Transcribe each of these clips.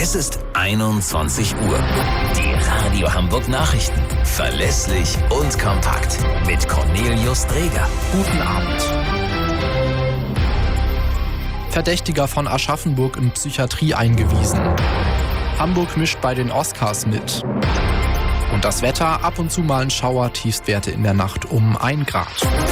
Es ist 21 Uhr. Die Radio Hamburg Nachrichten. Verlässlich und kompakt. Mit Cornelius Dreger. Guten Abend. Verdächtiger von Aschaffenburg in Psychiatrie eingewiesen. Hamburg mischt bei den Oscars mit. Und das Wetter, ab und zu mal ein Schauer, Tiefstwerte in der Nacht um 1 Grad.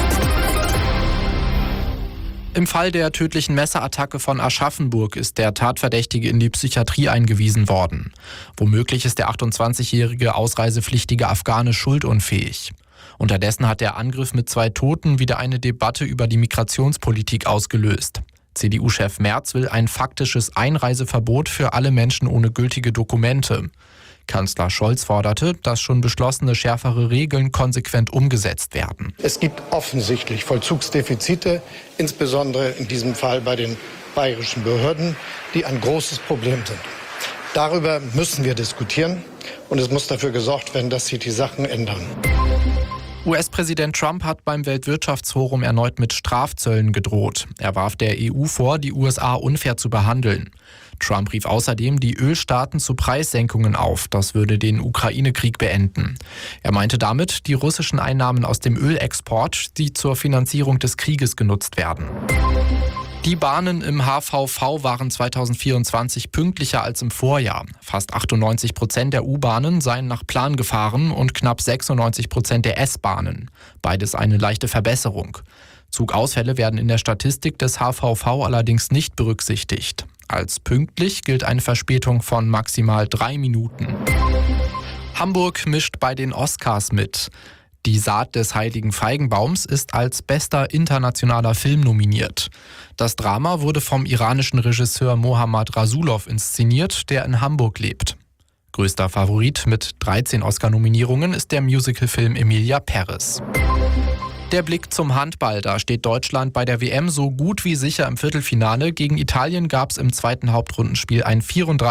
Im Fall der tödlichen Messerattacke von Aschaffenburg ist der Tatverdächtige in die Psychiatrie eingewiesen worden. Womöglich ist der 28-jährige ausreisepflichtige Afghane schuldunfähig. Unterdessen hat der Angriff mit 2 Toten wieder eine Debatte über die Migrationspolitik ausgelöst. CDU-Chef Merz will ein faktisches Einreiseverbot für alle Menschen ohne gültige Dokumente. Kanzler Scholz forderte, dass schon beschlossene schärfere Regeln konsequent umgesetzt werden. Es gibt offensichtlich Vollzugsdefizite, insbesondere in diesem Fall bei den bayerischen Behörden, die ein großes Problem sind. Darüber müssen wir diskutieren und es muss dafür gesorgt werden, dass sich die Sachen ändern. US-Präsident Trump hat beim Weltwirtschaftsforum erneut mit Strafzöllen gedroht. Er warf der EU vor, die USA unfair zu behandeln. Trump rief außerdem die Ölstaaten zu Preissenkungen auf. Das würde den Ukraine-Krieg beenden. Er meinte damit die russischen Einnahmen aus dem Ölexport, die zur Finanzierung des Krieges genutzt werden. Die Bahnen im HVV waren 2024 pünktlicher als im Vorjahr. Fast 98% der U-Bahnen seien nach Plan gefahren und knapp 96% der S-Bahnen. Beides eine leichte Verbesserung. Zugausfälle werden in der Statistik des HVV allerdings nicht berücksichtigt. Als pünktlich gilt eine Verspätung von maximal 3 Minuten. Hamburg mischt bei den Oscars mit. Die Saat des heiligen Feigenbaums ist als bester internationaler Film nominiert. Das Drama wurde vom iranischen Regisseur Mohammad Rasulov inszeniert, der in Hamburg lebt. Größter Favorit mit 13 Oscar-Nominierungen ist der Musicalfilm Emilia Paris. Der Blick zum Handball, da steht Deutschland bei der WM so gut wie sicher im Viertelfinale. Gegen Italien gab es im zweiten Hauptrundenspiel ein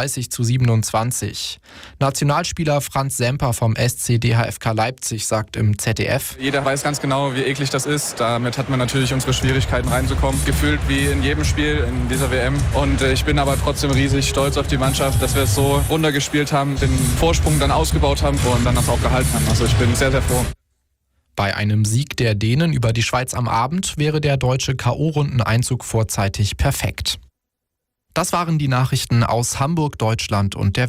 34:27. Nationalspieler Franz Semper vom SC DHFK Leipzig sagt im ZDF: Jeder weiß ganz genau, wie eklig das ist. Damit hat man natürlich unsere Schwierigkeiten reinzukommen. Gefühlt wie in jedem Spiel in dieser WM. Und ich bin aber trotzdem riesig stolz auf die Mannschaft, dass wir es so runtergespielt haben, den Vorsprung dann ausgebaut haben und dann das auch gehalten haben. Also ich bin sehr, sehr froh. Bei einem Sieg der Dänen über die Schweiz am Abend wäre der deutsche K.O.-Rundeneinzug vorzeitig perfekt. Das waren die Nachrichten aus Hamburg, Deutschland und der